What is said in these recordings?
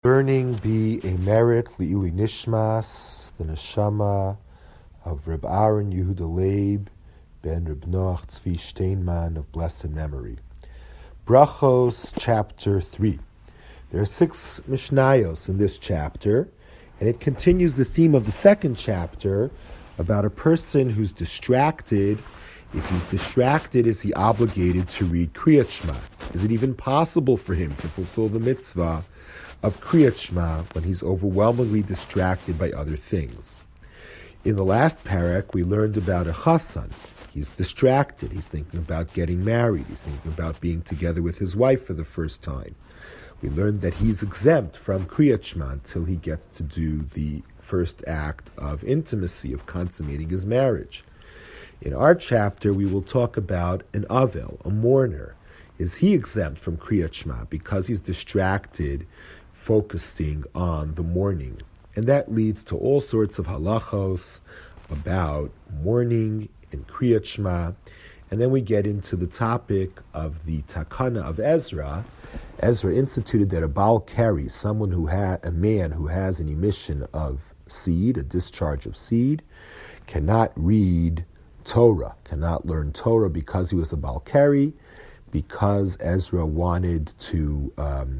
Learning be a merit li'ili nishmas, the neshama of Reb Aaron Yehuda Leib ben Reb Noach Tzvi Steinman of blessed memory. Brachos, chapter 3. There are 6 Mishnayos in this chapter, and it continues the theme of the second chapter about a person who's distracted. If he's distracted, is he obligated to read Kriyat Shema? Is it even possible for him to fulfill the mitzvah of Kriyat Shema when he's overwhelmingly distracted by other things? In the last parak, we learned about a chassan. He's distracted. He's thinking about getting married. He's thinking about being together with his wife for the first time. We learned that he's exempt from Kriyat Shema until he gets to do the first act of intimacy, of consummating his marriage. In our chapter, we will talk about an avel, a mourner. Is he exempt from Kriyat Shema because he's distracted, focusing on the mourning? And that leads to all sorts of halachos about mourning and Kriyat Shema. And then we get into the topic of the takana of Ezra. Ezra instituted that a Baal Keri, a man who has an emission of seed, a discharge of seed, cannot read Torah, cannot learn Torah because he was a Baal Keri, because Ezra wanted to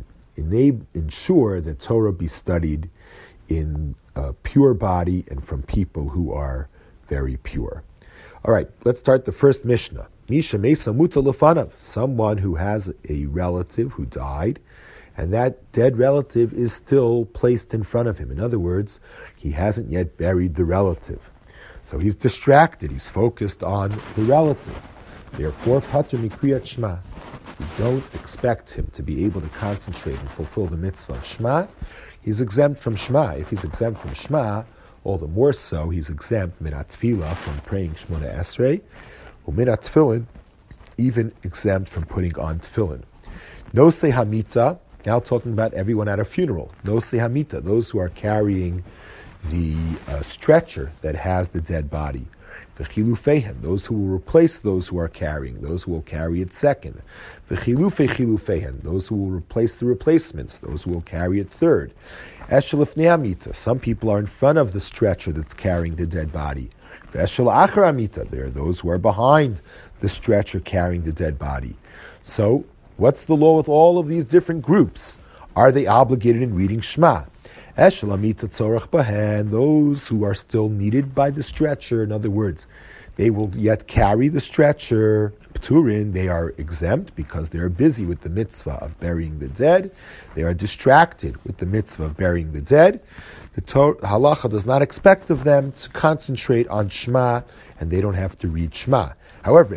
ensure that Torah be studied in a pure body and from people who are very pure. All right, let's start the first Mishnah. Misha Mesa Muta Lefanav, someone who has a relative who died, and that dead relative is still placed in front of him. In other words, he hasn't yet buried the relative. So he's distracted, he's focused on the relative. Therefore, Pater Mikriyat Shema. We don't expect him to be able to concentrate and fulfill the mitzvah of Shema. He's exempt from Shema. If he's exempt from Shema, all the more so, he's exempt minat tefillah, from praying Shmona Esrei, or minat tefillin, even exempt from putting on tefillin. Nosei hamita, now talking about everyone at a funeral. Nosei hamita, those who are carrying the stretcher that has the dead body. The chilufeihen, those who will replace those who are carrying, those who will carry it second. The chilufeihen, those who will replace the replacements, those who will carry it third. Eshel ifnei amita, some people are in front of the stretcher that's carrying the dead body. Eshel achar amita, there are those who are behind the stretcher carrying the dead body. So, what's the law with all of these different groups? Are they obligated in reading Shema? Eshel amita tzorach bahen, those who are still needed by the stretcher, in other words, they will yet carry the stretcher, Pturin, they are exempt because they are busy with the mitzvah of burying the dead. They are distracted with the mitzvah of burying the dead. The halacha does not expect of them to concentrate on Shema, and they don't have to read Shema. However,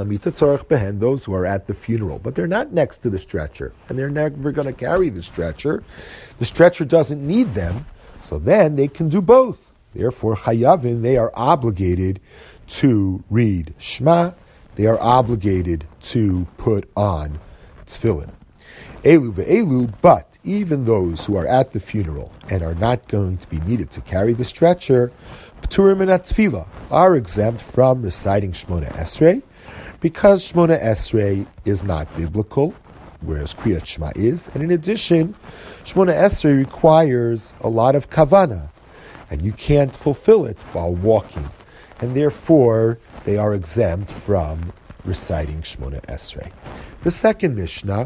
those who are at the funeral, but they're not next to the stretcher, and they're never going to carry the stretcher doesn't need them, so then they can do both. Therefore, chayavin, they are obligated to read Shema, they are obligated to put on tefillin. Elu ve'elu, but even those who are at the funeral and are not going to be needed to carry the stretcher, P'turim minat tefillah, are exempt from reciting Shmona Esrei, because Shmona Esrei is not biblical, whereas Kriyat Shema is. And in addition, Shmona Esrei requires a lot of kavana, and you can't fulfill it while walking. And therefore, they are exempt from reciting Shmona Esrei. The second Mishnah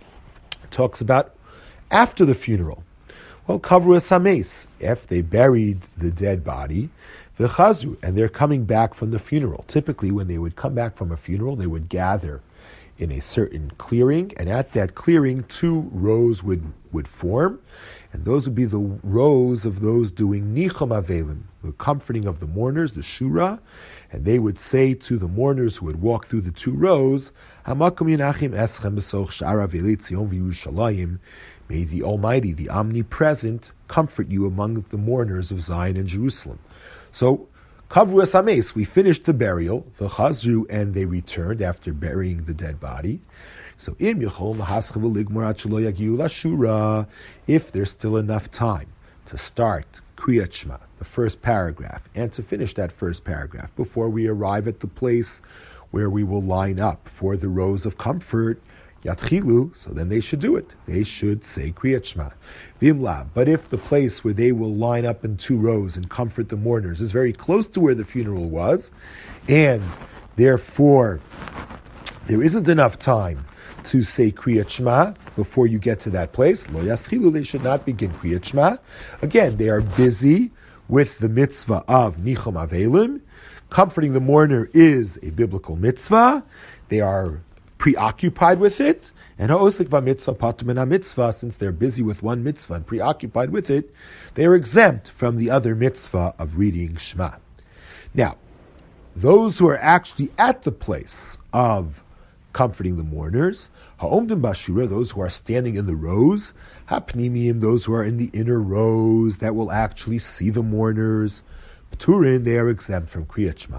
talks about after the funeral. Well, kavru es hames, if they buried the dead body, v'chazu, and they're coming back from the funeral. Typically, when they would come back from a funeral, they would gather in a certain clearing, and at that clearing, 2 rows would form, and those would be the rows of those doing nicham avelim, the comforting of the mourners, the shura, and they would say to the mourners who would walk through the 2 rows, Hamakom yinachim eschem b'soch shara ve'elei Tzion v'Yerushalayim, may the Almighty, the Omnipresent, comfort you among the mourners of Zion and Jerusalem. So, Kavru es hames, we finished the burial, the chazru, and they returned after burying the dead body. So, im yachol mahaschav ligmar ad shelo yagiu lashura, if there's still enough time to start Kriyat Shema, the first paragraph, and to finish that first paragraph before we arrive at the place where we will line up for the rows of comfort, Yatchilu, so then they should do it. They should say Kriyat Shema. Vimla, but if the place where they will line up in 2 rows and comfort the mourners is very close to where the funeral was, and therefore there isn't enough time to say Kriyat Shema before you get to that place, Lo Yaschilu, they should not begin Kriyat Shema. Again, they are busy with the mitzvah of Nichum Avelim. Comforting the mourner is a biblical mitzvah. They are preoccupied with it, and ha'osik v'mitzvah patur min mitzvah, since they're busy with one mitzvah and preoccupied with it, they are exempt from the other mitzvah of reading Shema. Now, those who are actually at the place of comforting the mourners, ha'omdim bashura, those who are standing in the rows, ha'pnimim, those who are in the inner rows that will actually see the mourners, p'turin, they are exempt from Kriyat Shema.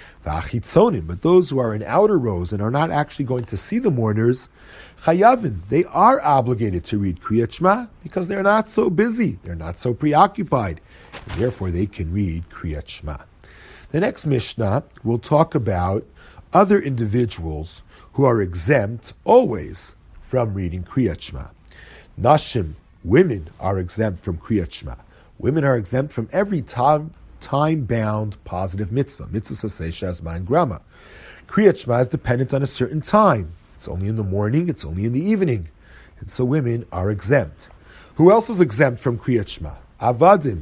But those who are in outer rows and are not actually going to see the mourners, chayavin, they are obligated to read Kriyat Shema because they're not so busy, they're not so preoccupied, and therefore they can read Kriyat Shema. The next Mishnah will talk about other individuals who are exempt always from reading Kriyat Shema. Nashim, women, are exempt from Kriyat Shema. Women are exempt from every time-bound positive mitzvah. Mitzvah saseh shazman grama. Kriyat Shema is dependent on a certain time. It's only in the morning, it's only in the evening. And so women are exempt. Who else is exempt from Kriyat Shema? Avadim,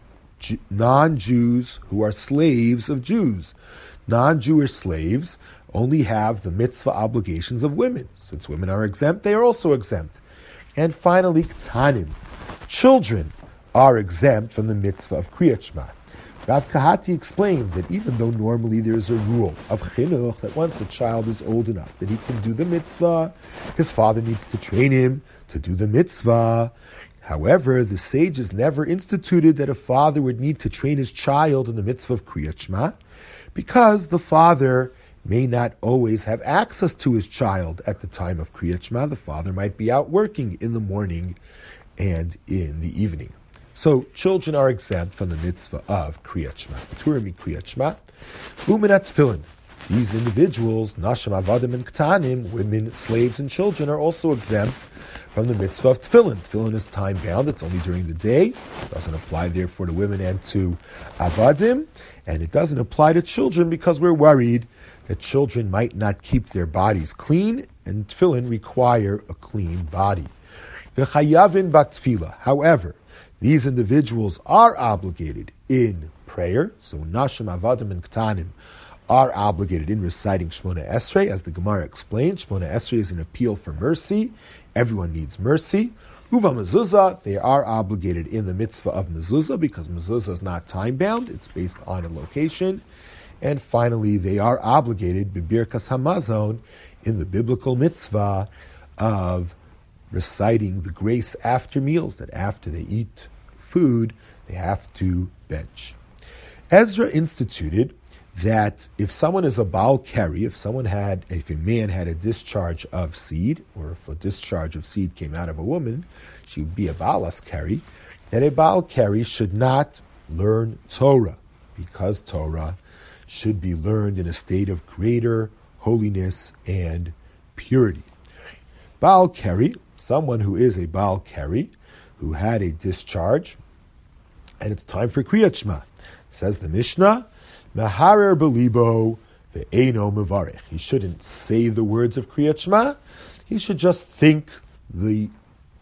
non-Jews who are slaves of Jews. Non-Jewish slaves only have the mitzvah obligations of women. Since women are exempt, they are also exempt. And finally, Ktanim, children are exempt from the mitzvah of Kriyat Shema. Rav Kahati explains that even though normally there is a rule of chinuch that once a child is old enough that he can do the mitzvah, his father needs to train him to do the mitzvah. However, the sages never instituted that a father would need to train his child in the mitzvah of Kriyat Shema, because the father may not always have access to his child at the time of Kriyat Shema. The father might be out working in the morning and in the evening. So children are exempt from the mitzvah of Kriyat Shema. Turimi Kriyat Shema. Uminat Tefillin. These individuals, Nashim, Avadim, and Ktanim, women, slaves, and children, are also exempt from the mitzvah of Tefillin. Tefillin is time-bound. It's only during the day. It doesn't apply, therefore, to women and to Avadim. And it doesn't apply to children because we're worried that children might not keep their bodies clean, and Tefillin require a clean body. V'chayavin bat-tefillah. However, these individuals are obligated in prayer. So Nashim, Avadim, and Ktanim are obligated in reciting Shmona Esrei. As the Gemara explains, Shmona Esrei is an appeal for mercy. Everyone needs mercy. Uva mezuzah, they are obligated in the mitzvah of mezuzah because mezuzah is not time-bound. It's based on a location. And finally, they are obligated, b'birkas hamazon, in the biblical mitzvah of reciting the grace after meals, that after they eat food, they have to bench. Ezra instituted that if someone is a Baal Keri, if a man had a discharge of seed, or if a discharge of seed came out of a woman, she would be a Baalas Keri, that a Baal Keri should not learn Torah, because Torah should be learned in a state of greater holiness and purity. Baal Keri, someone who is a Baal Keri, who had a discharge, and it's time for Kriyat Shema. Says the Mishnah, Maharer belibo ve'eno mevarech. He shouldn't say the words of Kriyat Shema. He should just think the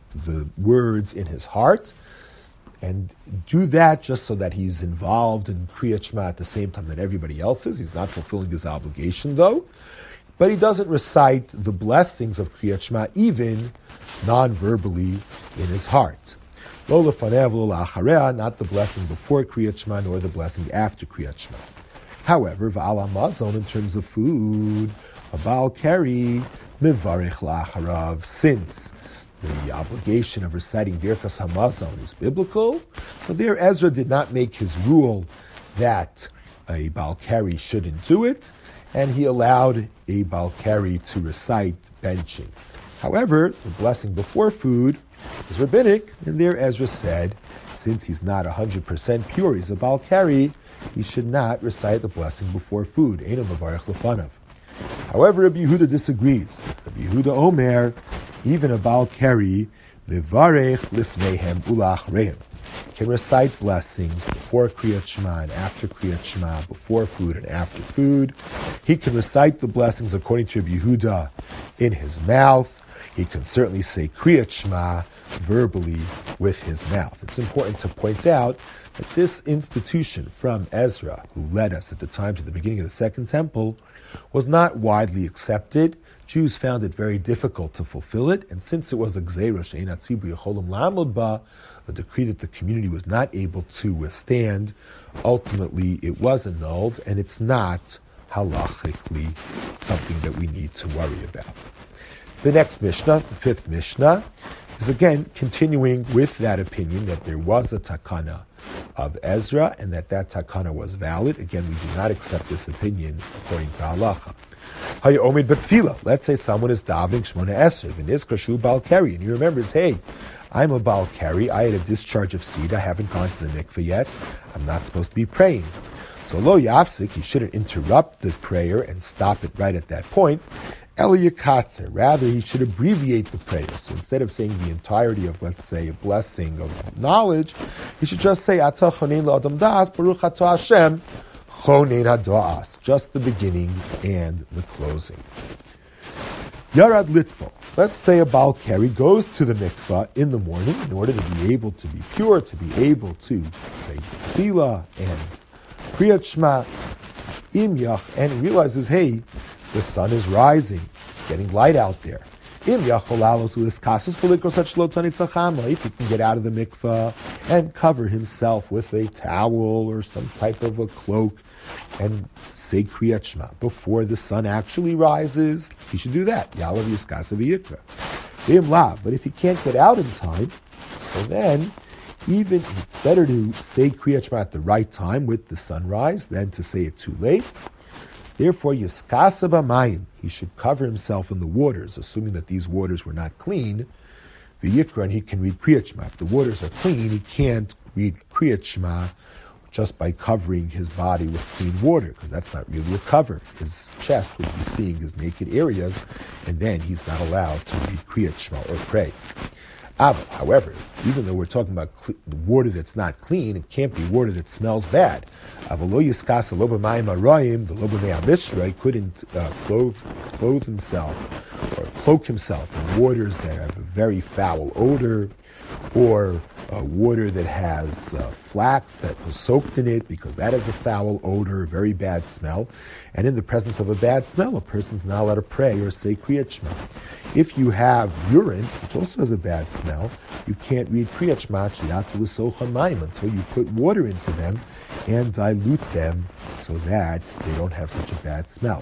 words in his heart, and do that just so that he's involved in Kriyat Shema at the same time that everybody else is. He's not fulfilling his obligation, though. But he doesn't recite the blessings of Kriyat Shema, even non-verbally in his heart. Lo lefanev, lo la'achareh, not the blessing before Kriyat Shema, nor the blessing after Kriyat Shema. However, v'al hamazon, in terms of food, a Baal Keri, mivarech la'acharav, since the obligation of reciting Birkas Hamazon is biblical, so there Ezra did not make his rule that a Baal Keri shouldn't do it, and he allowed a Baal Keri to recite benching. However, the blessing before food is rabbinic, and there Ezra said, since he's not 100% pure, he's a Baal Keri, he should not recite the blessing before food. Eino mevarech lefanav. However, Rabbi Yehuda disagrees. Rabbi Yehuda Omer, even a Baal Keri, Levarech lifnehem ulachrehem, can recite blessings before Kriyat Shema and after Kriyat Shema, before food and after food. He can recite the blessings according to Rabbi Yehuda in his mouth. He can certainly say Kriyat Shema verbally with his mouth. It's important to point out that this institution from Ezra, who led us at the time to the beginning of the Second Temple, was not widely accepted. Jews found it very difficult to fulfill it, and since it was a gzeira she'ein hatzibur yacholum la'amod ba, a decree that the community was not able to withstand, ultimately it was annulled, and it's not halachically something that we need to worry about. The next Mishnah, the fifth Mishnah, is again continuing with that opinion that there was a takana of Ezra and that takana was valid. Again, we do not accept this opinion according to halacha. Hayomid b'tfila. Let's say someone is davening Shmona Esrei, v'nizkar Baal Keri, and he remembers, hey, I'm a Baal Keri, I had a discharge of seed, I haven't gone to the mikveh yet, I'm not supposed to be praying. So lo yafsik, he shouldn't interrupt the prayer and stop it right at that point. Eliyakatzer, rather he should abbreviate the prayer. So instead of saying the entirety of, let's say, a blessing of knowledge, he should just say Atah chonein la'adam das, Baruch atah Hashem, chonein hadas, just the beginning and the closing. Yarad Litvo. Let's say a Baal Keri goes to the mikvah in the morning in order to be able to be pure, to be able to say Tefillah and Kriyat Shema, Im Yach, and realizes, hey, the sun is rising, it's getting light out there. If he can get out of the mikvah and cover himself with a towel or some type of a cloak and say Kriyat Shema before the sun actually rises, he should do that. But if he can't get out in time, so then even it's better to say Kriyat Shema at the right time with the sunrise than to say it too late. Therefore, Yiskasa b'mayim, he should cover himself in the waters, assuming that these waters were not clean. The Yikra, and he can read Kriyat Shema. If the waters are clean, he can't read Kriyat Shema just by covering his body with clean water, because that's not really a cover. His chest would be seeing his naked areas, and then he's not allowed to read Kriyat Shema or pray. However, even though we're talking about water that's not clean, it can't be water that smells bad. He couldn't clothe himself or cloak himself in waters that have a very foul odor, or water that has flax that was soaked in it, because that has a foul odor, a very bad smell. And in the presence of a bad smell, a person's not allowed to pray or say Kriyat Shema. If you have urine, which also has a bad smell, you can't read Kriyat Shema until you put water into them and dilute them so that they don't have such a bad smell.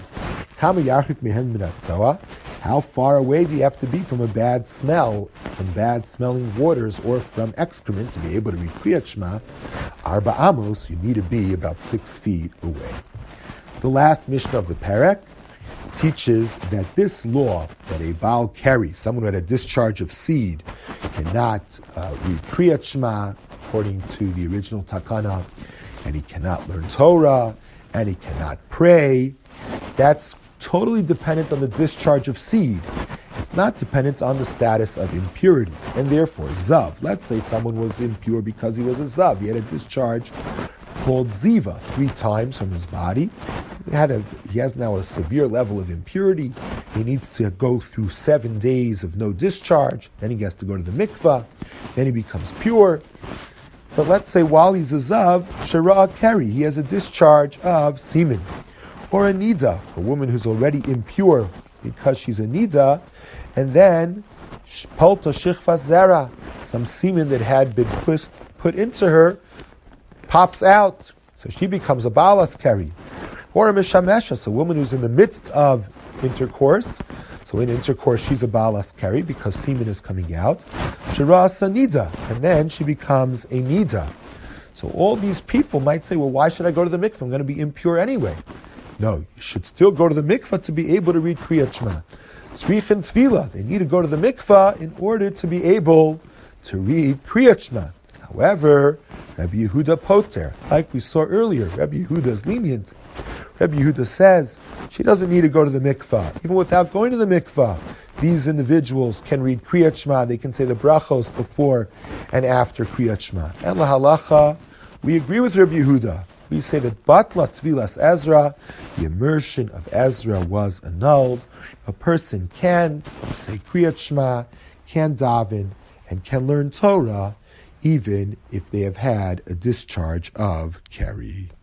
How far away do you have to be from a bad smell, from bad smelling waters, or from excrement to be able to read Kriyat Shema? Arba amos, you need to be about 6 feet away. The last Mishnah of the Perek teaches that this law, that a Baal Keri, someone who had a discharge of seed, cannot read Kriyat Shema according to the original Takana, and he cannot learn Torah, and he cannot pray, that's totally dependent on the discharge of seed. It's not dependent on the status of impurity. And therefore, Zav, let's say someone was impure because he was a Zav. He had a discharge called Ziva 3 times from his body. He has now a severe level of impurity. He needs to go through 7 days of no discharge. Then he has to go to the mikvah. Then he becomes pure. But let's say while he's a Zav, Shara Keri, he has a discharge of semen. Or a Nida, a woman who's already impure because she's a Nida, and then Palta Shichvas Zera, some semen that had been put into her, pops out, so she becomes a Balas Keri. Or a Mishameshas, a woman who's in the midst of intercourse, so in intercourse she's a Balas Keri because semen is coming out. Shira Sanida, and then she becomes a Nida. So all these people might say, well, why should I go to the mikveh? I'm going to be impure anyway. No, you should still go to the mikvah to be able to read Kriyat Shema. Tzrich and Tefillah, they need to go to the mikvah in order to be able to read Kriyat Shema. However, Rabbi Yehuda Poter, like we saw earlier, Rabbi Yehuda is lenient. Rabbi Yehuda says she doesn't need to go to the mikvah. Even without going to the mikvah, these individuals can read Kriyat Shema. They can say the brachos before and after Kriyat Shema. And lahalacha, we agree with Rabbi Yehuda. We say that Batla Tvilas Ezra, the immersion of Ezra was annulled. A person can say Kriyat Shema, can daven, and can learn Torah, even if they have had a discharge of Keri.